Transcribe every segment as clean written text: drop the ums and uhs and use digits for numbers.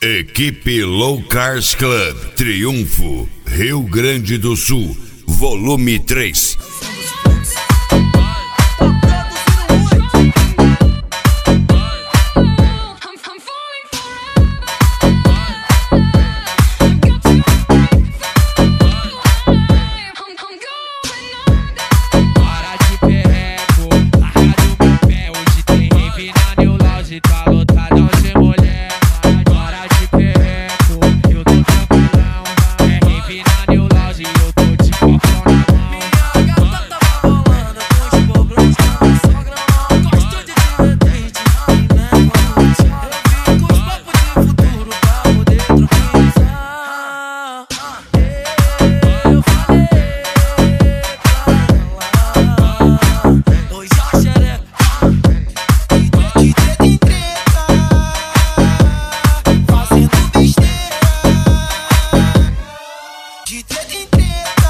Equipe Low Cars Club, Triunfo, Rio Grande do Sul, volume 3. Tá lotadão de mulher, hora de perreco, eu tô tranquilão. É rave na New Lounge, eu tô de copão na mão. Minha gata tava rolando com os problemas com a sogra. Não gosto de divertir, não me leva no tchau. Eu vim com os papos de futuro pra poder tranquilizar. Eu falei pra ela, hoje a xereca de dedo em treta, fazendo besteira. De dedo em treta,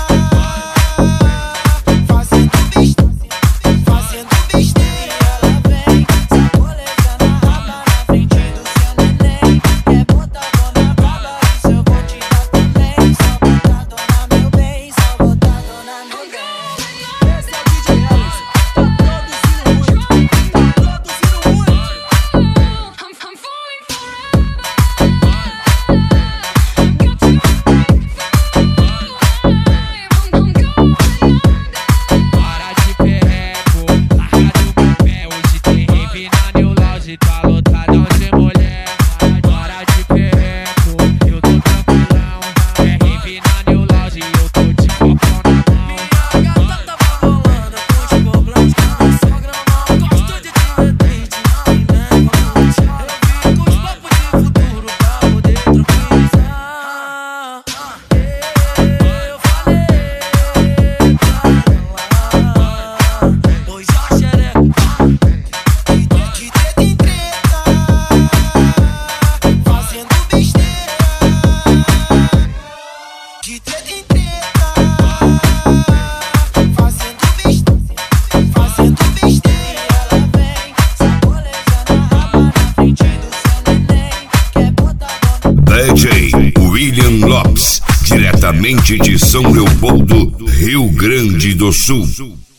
fazendo besteira. Ela vem sacolejando a raba na frente do seu neném. Quer botar dona braba, isso eu vou te dar também. Só botar dona meu bem, só botar dona meu bem. Esse é o DJ Alex, tá produzindo muito, tá produzindo muito. Hora de perreco, larga do meu pé. Hoje tem rave na New Lounge, tá lotadão de mulher. Hora de perreco, eu tô tranquilão. É rave na New Lounge, eu tô de copão na mão. Minha gata tava rolando com os problemas com a sogra. Não gosto de divertir, não me leva no tchau. Eu vim com os papos de futuro pra poder tranquilizar. Eu falei pra ela, hoje a xereca de dedo em treta, fazendo besteira. De dedo em treta, fazendo besteira. Ela vem sacolejando a raba na frente do seu neném. Quer botar dona DJ William Lopes, diretamente de São Leopoldo, Rio Grande do Sul.